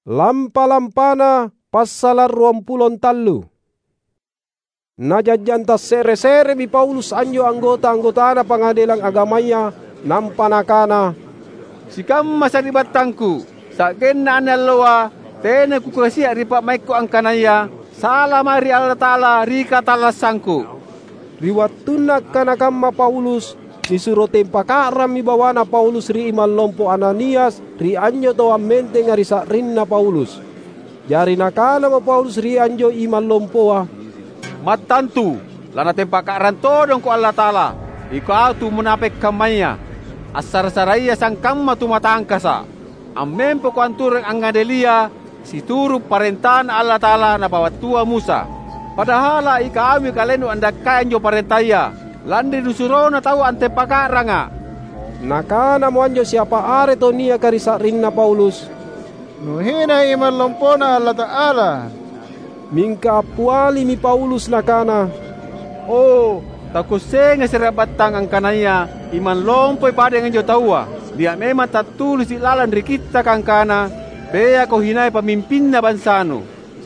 Lampa-lampana passalar 23. Najajanta sere-sere mi Paulus anjo anggota-anggotana pangadilang agamanya nampanakana. Sikam masaribatangku, sakena analoa, tena kukasia ripa maiko angkanaya, salah mari Allah Ta'ala rika talasangku. Riwatuna kanakamma Paulus, disuruh tempakaram mi bawana Paulus ri iman lompo Ananias, ri anjo to amente ngarisa rinna Paulus. Jari nakana mo Paulus ri anjo iman lompoa. Matantu, lana tempakaran todong ko Allah Ta'ala, ikaw tu munapek kamaya, asar saraya sangkamma tu matangkasa. Amempo ko anturang angadelia, situru parentan Allah Ta'ala na pawatua Musa. Padahal ikami kalenu andakai anjo parentaya, landi dusuro na tahu ante pakaranga. Nakana mo anjo siapa are to niya karisa rinna Paulus. Nuhina iman lompona Allah Ta'ala. Mingka apuali mi Paulus nakana. Oh, takuseng serabatang ang kanaya, iman lompoy pada nganjo tawa. Dia memang tak tulis ilalan rikita kang kana, beya ko hinay pamimpin na bansano.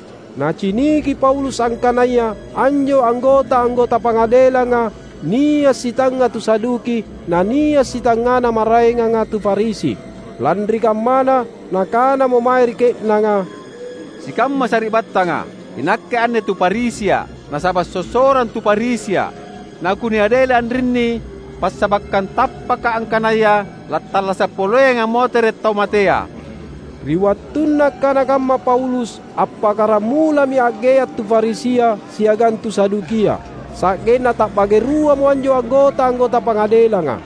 Naciniki Paulus ang kanaya, anjo anggota pangadela nga, niya sitanga tu saduki, na niya sitanga na maray nga tu Farisi. Landri kamana, nakana mo mayrike na nga. Sikam masaribat nga, inakkaan tu Parisia, nasabas sosoran tu Parisia, na kuniadela rinni, pasabakkan tapaka ang kanaya, latala sa poloy nga moteret taumatea. Riwatun na kanakamma Paulus, apakaramula mi ageyat tu Farisia, siagan tu Sadukia. Saken na tak pagerua mo anjo anggota pangadela nga.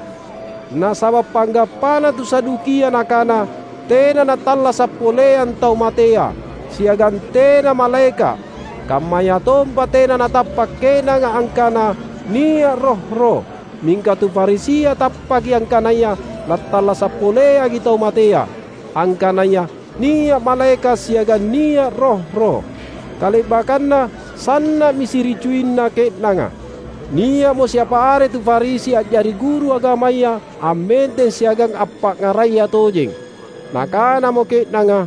Nasabab panggapana tu Sadukia nakana, tena natala sa polean taumatea, siagan tena maleka. Kamaya tompa tena natapakena nga angkana, niya roh. Mingka tu Farisia tapaki angkanaya, latala sa polea gitaw matea. Angkanaya, niya maleka siagan niya roh. Kalibakan na, sana misiricuin na ketna nga. Niya mo siapa are tu Farisi at jari guru agamaya, amente siagang apak ngaraya tojeng. Nakana mo ketna nga.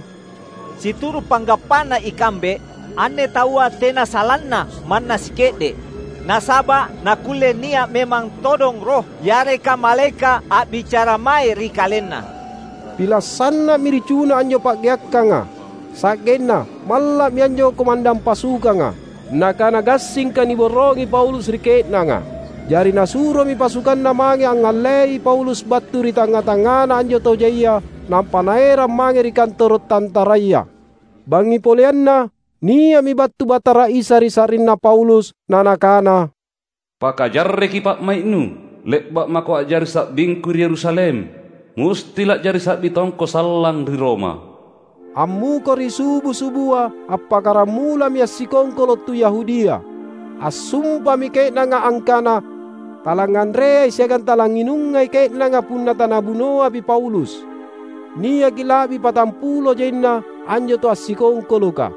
Situru panggapana ikambe, ane tawa tena salanna manna sikede. Nasaba nakule niya memang todong roh, yare ka maleka at bicara mai rikalena. Pilasanna miricuna anjo pagyakka nga. Sakena malla mi anjo komandang pasuka nga. Nakanagasing ka ni borongi Paulus riket na nga. Jari nasuro mi pasukan na mange ang ngalei Paulus batu ri tanga-tanga na anjo to jaya nang panaera mange ri kantorot tantaraya. Bangi polean na, niya mi batu batara isa ri sarin na Paulus na nakana. Pakajarre kipak mainu, lekbak mako ajar sak bingkur Yerusalem, mustilak jari sak bitongko salang di Roma. Ammu kori subu-subua apakaramula mi asikongkolo tu Yahudia. Asumpa mi kait na nga angkana, talangan rey siagan talanginungay kait na nga punna tanabunoa pi Paulus. Niya kilabi patampulo jenna anjo to asikongkolo ka.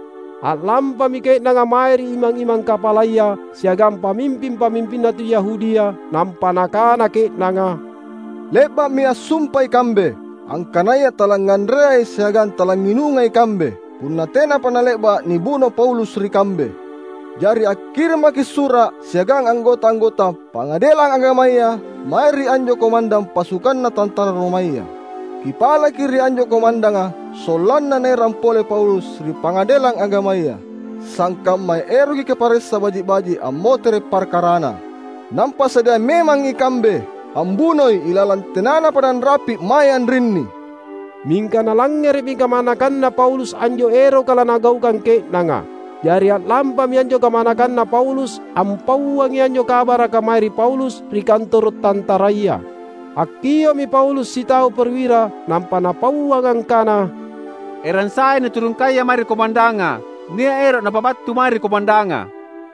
At lampa mi kait na nga mairi imang-imang kapalaya siagan pamimpin na tu Yahudia nampanakana kait na nga. Leba mi asumpay kambe. Ang kanaya talangan rey siagan talanginungay kambe. Punna tena panaleba ni buno Paulus ri kambe. Jari akhir makisura siagang anggota-anggota pangadelang agamaya mairi anjo komandang pasukan na tantara Romaya. Kipala kiri anjo komandanga solan na nerampole Paulus ri pangadelang agamaya. Sangkam may erogi keparesa baji-baji amotere parkarana. Nampa sadia memang ikambe. Ambunoy ilalan tenana padan rapi mayan rinni. Mingka nalangger mingka manakan na Paulus anjo ero kalanagaw kang ke nanga. Jari at lampa mi anjo kamanakan na Paulus ampawang anjo kabara kamairi Paulus ri kantor tantaraya. Akiyo mi Paulus sitao perwira nampa napawang ang kana. Eran saya na turun kaya mari komandanga, niya ero napabatu mari komandanga.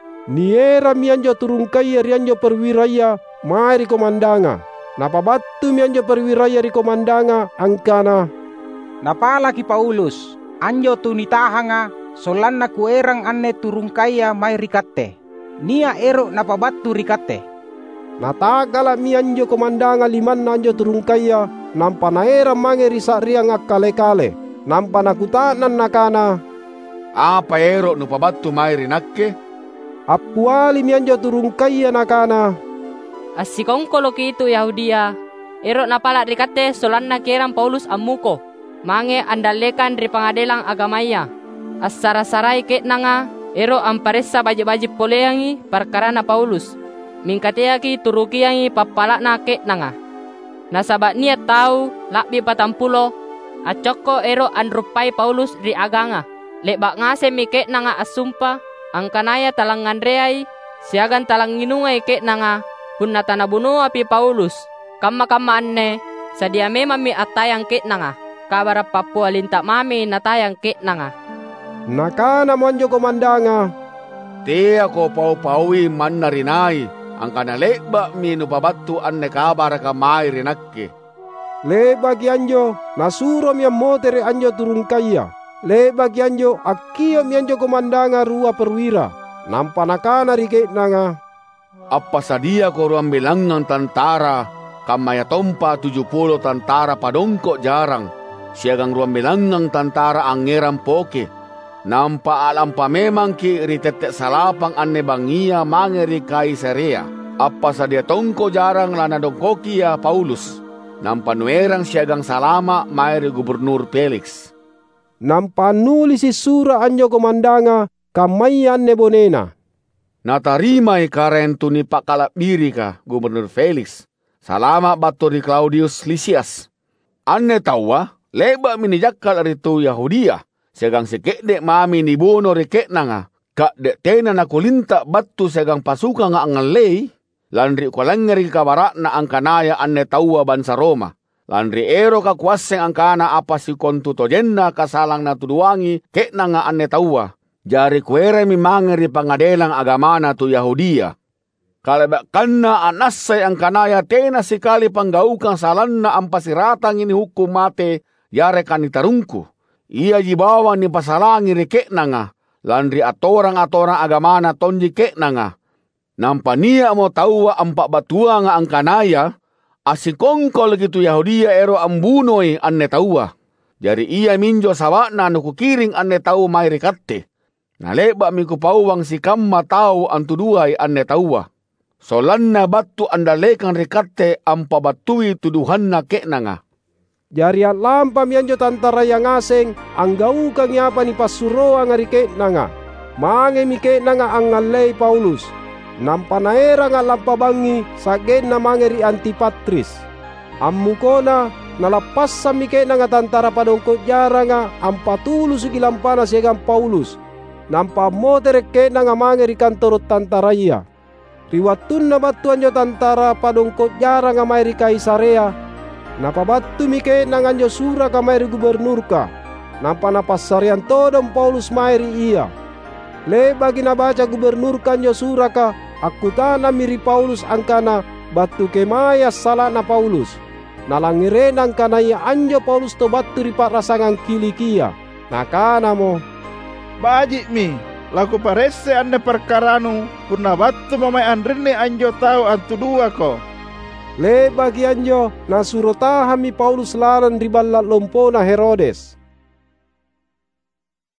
Niera mi anjo turun kaya ri anjo perwiraya mari komandanga. Napabatu mi anjo perwiraya ri komandanga angkana. Napala ki Paulus, anjo tunitaha nga, solan na kuerang ane turun kaya may rikate. Nia ero napabatu rikate. Natagala mi anjo komandanga liman na anjo turun kaya, nampanaera mange risa riang akale-kale. Nampa nakutanan nakana, apa ero no pabattu mai rinakke? appuali mianjo turung kaya nakana, Assikongkolo kitu Yahudia, ero napala rikatte solanna kerang Paulus ammuko, mange andalekan ri pangadelang agamaya. Assara-sarai ketnanga, ero amparessa baje-baje poleangi perkarana Paulus. Mingkateaki turukiangi pappalakna ketnanga. Nasaba niat tau lakbi 40, acokko ero andrupai Paulus ri aganga. Lebak ngase mi ketnanga asumpa, angkanaya talang ngandreai, siagan talang nginungai ketnanga, punna tanabuno api Paulus. Kamma-kamma anne, sadia memang mi atayang ketnanga. Kabar papua lintak mami natayang ketnanga. nakana manjo komandanga, Te ako pau-paui man narinai, ang kanalekba mi no pabattu anne kabar ka mai rinakke. lebagi anjo nasuro mian motere anjo turung kaya. Lebagi anjo akkio mianjo komandanga rua perwira. Nampa nakana ri ketnanga, Apa sadia ko ruang bilangan tantara, kamaya tompa 70 tantara padongko jarang, siagang ruang bilangan tantara angeran poke. Nampa alam pa memang ki ritete salapang anne bangia mangeri Kaisarea. Apa sadia tongko jarang lana dongkokia Paulus. Nampa nuerang siagang salama mairi Gubernur Felix. nampa nulis sura anjo komandanga kamayan ne bonena. Natarimai karentu ni pakalapiri ka Gubernur Felix. Salama bato di Claudius Lysias. Anne tawa, leba minijakal ritu Yahudia. Segang sekekdek mami ni buno rikeknanga. Kak dek tena na kulinta batu segang pasuka nga angalei. Landri kolengeri kabarak na angkanaya anne tawa bansa Roma. Landri ero ka kuaseng angkana apa si kontuto jenna kasalang na tuduangi keknanga anne tawa. Jari kuere mimangeri pangadelang agamana tu Yahudia. Kalebak kanna anasay angkanaya tena sikali panggaukang salanna ampasiratang ini hukum mate yare kanitarungku. Ia jibawa ni pasalangi rikekna nga, landri atorang-atorang agamana tonji kekna nga. Nampa niya mo tawa ampak batua nga angkanaya, asikongkol gitu Yahudia ero ambunoy anne tawa. Jari ia minjo sawakna nukukiring anne tawa may rikatte. Naleba mi kupawang si kamma tau antuduay anne tawa. Solanna batu andalekan rikatte ampabatui tuduhan na kekna nga. Jari lampa mianjo tantara yang asing anggau kang yapa ni pasuroa nga riketna nga. Mange mi ketna nga angalei Paulus. Nampa naera nga lampa bangi sagen na mange ri Antipatris. Ammukona nalapas sa mi ketna nga tantara padongkot jara nga ampatulo sugilampana siagang Paulus. Nampa motere ketna nga mange ri kantorot tantaraya. Riwatun na batuan jo tantara padongkot jara nga may ri Kaisarea. Napabattu mike nanganjo sura ka mairi gubernur ka. Nampa napasarian todong Paulus mairi iya. Lebagi nabaca gubernur kanjo sura ka, akutana miri Paulus angkana batu kemaya salana Paulus. Nalangirenang kanaya anjo Paulus to batu ripat rasangan Kilikia. Nakana mo, Bajik mi, laku parese ane perkaranu, purna batu mamay andrine anjo tau antu dua ko. lebagi anjo nasurotahan mi Paulus laran riballat lompona Herodes.